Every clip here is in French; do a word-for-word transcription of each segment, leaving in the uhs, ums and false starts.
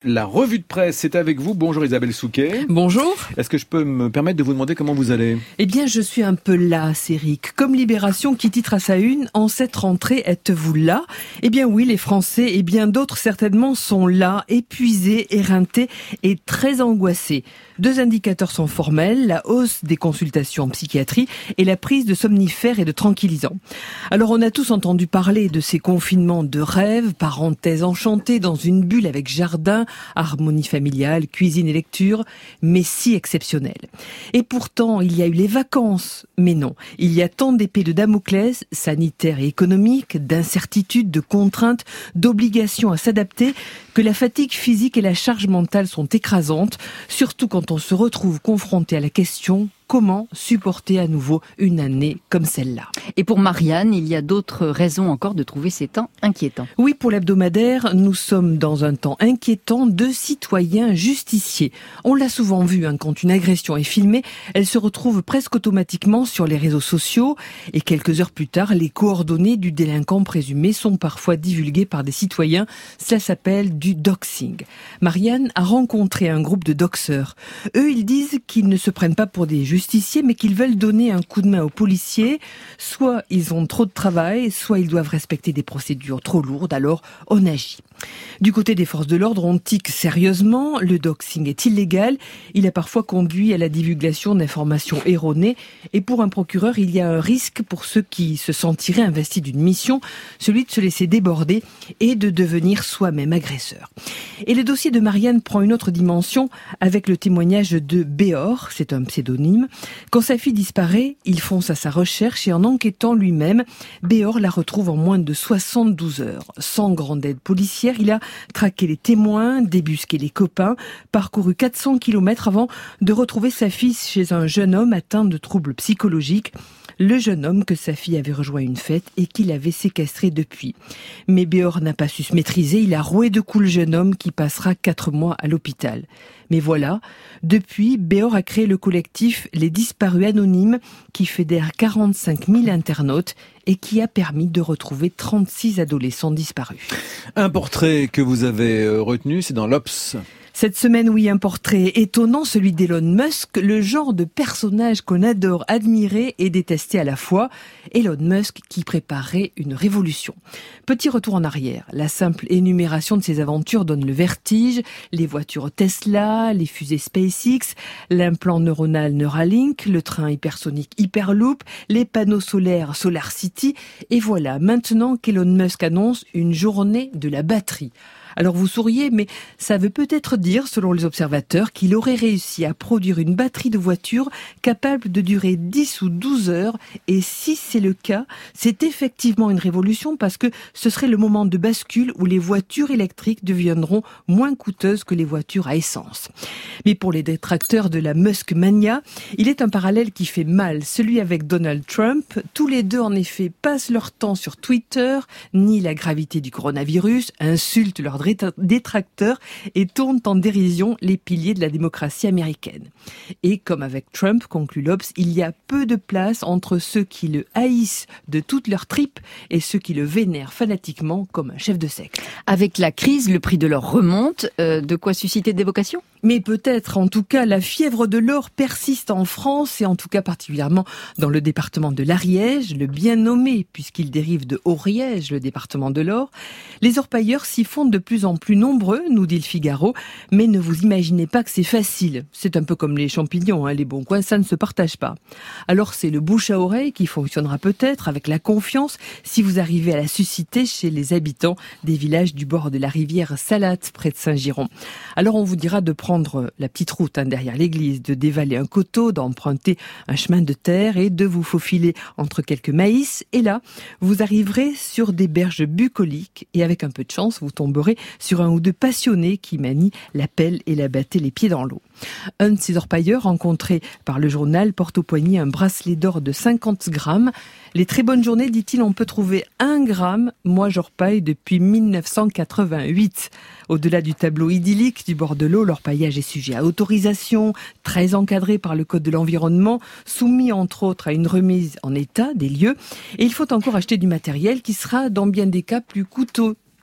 La revue de presse, c'est avec vous. Bonjour Isabelle Souquet. Bonjour. Est-ce que je peux me permettre de vous demander comment vous allez ? Eh bien, je suis un peu lasse, Eric. Comme Libération qui titre à sa une « En cette rentrée, êtes-vous là ?» Eh bien oui, les Français et bien d'autres certainement sont là, épuisés, éreintés et très angoissés. Deux indicateurs sont formels, la hausse des consultations en psychiatrie et la prise de somnifères et de tranquillisants. Alors on a tous entendu parler de ces confinements de rêve, parenthèse enchantée dans une bulle avec jardin, harmonie familiale, cuisine et lecture, mais si exceptionnelle. Et pourtant, il y a eu les vacances. Mais non, il y a tant d'épées de Damoclès, sanitaires et économiques, d'incertitudes, de contraintes, d'obligations à s'adapter, que la fatigue physique et la charge mentale sont écrasantes, surtout quand on se retrouve confronté à la question « Comment supporter à nouveau une année comme celle-là ?» Et pour Marianne, il y a d'autres raisons encore de trouver ces temps inquiétants. Oui, pour l'hebdomadaire, nous sommes dans un temps inquiétant de citoyens justiciers. On l'a souvent vu, hein, quand une agression est filmée, elle se retrouve presque automatiquement sur les réseaux sociaux et quelques heures plus tard, les coordonnées du délinquant présumé sont parfois divulguées par des citoyens. Cela s'appelle du doxing. Marianne a rencontré un groupe de doxeurs. Eux, ils disent qu'ils ne se prennent pas pour des justiciers, mais qu'ils veulent donner un coup de main aux policiers. Soit ils ont trop de travail, soit ils doivent respecter des procédures trop lourdes, alors on agit. Du côté des forces de l'ordre, on tique sérieusement. Le doxing est illégal. Il a parfois conduit à la divulgation d'informations erronées. Et pour un procureur, il y a un risque pour ceux qui se sentiraient investis d'une mission, celui de se laisser déborder et de devenir soi-même agresseur. Et le dossier de Marianne prend une autre dimension avec le témoignage de Béor, c'est un pseudonyme. Quand sa fille disparaît, il fonce à sa recherche et en enquêtant lui-même, Béor la retrouve en moins de soixante-douze heures. Sans grande aide policière, il a traqué les témoins, débusqué les copains, parcouru quatre cents kilomètres avant de retrouver sa fille chez un jeune homme atteint de troubles psychologiques. Le jeune homme que sa fille avait rejoint à une fête et qu'il avait séquestré depuis. Mais Béor n'a pas su se maîtriser, il a roué de coups le jeune homme qui passera quatre mois à l'hôpital. Mais voilà, depuis, Béor a créé le collectif Les Disparus Anonymes qui fédère quarante-cinq mille internautes et qui a permis de retrouver trente-six adolescents disparus. Un portrait que vous avez retenu, c'est dans l'Obs. Cette semaine, oui, un portrait étonnant, celui d'Elon Musk, le genre de personnage qu'on adore admirer et détester à la fois. Elon Musk qui préparait une révolution. Petit retour en arrière. La simple énumération de ses aventures donne le vertige. Les voitures Tesla, les fusées SpaceX, l'implant neuronal Neuralink, le train hypersonique Hyperloop, les panneaux solaires Solar City. Et voilà, maintenant qu'Elon Musk annonce une journée de la batterie. Alors vous souriez, mais ça veut peut-être dire, selon les observateurs, qu'il aurait réussi à produire une batterie de voiture capable de durer dix ou douze heures. Et si c'est le cas, c'est effectivement une révolution parce que ce serait le moment de bascule où les voitures électriques deviendront moins coûteuses que les voitures à essence. Mais pour les détracteurs de la Musk Mania, il est un parallèle qui fait mal, celui avec Donald Trump. Tous les deux, en effet, passent leur temps sur Twitter, nient la gravité du coronavirus, insultent leurs détracteurs et tournent en dérision les piliers de la démocratie américaine. Et comme avec Trump, conclut l'Obs, il y a peu de place entre ceux qui le haïssent de toutes leurs tripes et ceux qui le vénèrent fanatiquement comme un chef de secte. Avec la crise, le prix de l'or remonte. Euh, de quoi susciter des vocations ? Mais peut-être, en tout cas, la fièvre de l'or persiste en France et en tout cas particulièrement dans le département de l'Ariège, le bien nommé puisqu'il dérive de Haut-Riège, le département de l'or. Les orpailleurs s'y font de plus en plus nombreux, nous dit le Figaro, mais ne vous imaginez pas que c'est facile. C'est un peu comme les champignons, hein, les bons coins, ça ne se partage pas. Alors c'est le bouche à oreille qui fonctionnera peut-être avec la confiance si vous arrivez à la susciter chez les habitants des villages du bord de la rivière Salate près de Saint-Giron. Alors on vous dira de prendre prendre la petite route hein, derrière l'église, de dévaler un coteau, d'emprunter un chemin de terre et de vous faufiler entre quelques maïs. Et là, vous arriverez sur des berges bucoliques et avec un peu de chance, vous tomberez sur un ou deux passionnés qui manient la pelle et la battaient les pieds dans l'eau. Un de ces orpailleurs, rencontré par le journal, porte au poignet un bracelet d'or de cinquante grammes. Les très bonnes journées, dit-il, on peut trouver un gramme. Moi, j'orpaille depuis mille neuf cent quatre-vingt-huit. Au-delà du tableau idyllique du bord de l'eau, l'orpaillage est sujet à autorisation, très encadré par le Code de l'environnement, soumis entre autres à une remise en état des lieux. Et il faut encore acheter du matériel qui sera, dans bien des cas, plus coûteux.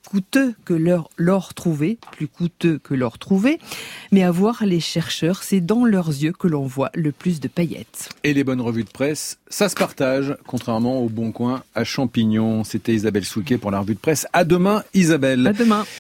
coûteux que l'or, l'or trouvé, plus coûteux que l'or trouvé. Mais à voir les chercheurs, c'est dans leurs yeux que l'on voit le plus de paillettes. Et les bonnes revues de presse, ça se partage, contrairement au Bon Coin à champignons. C'était Isabelle Souquet pour la revue de presse. À demain, Isabelle. À demain.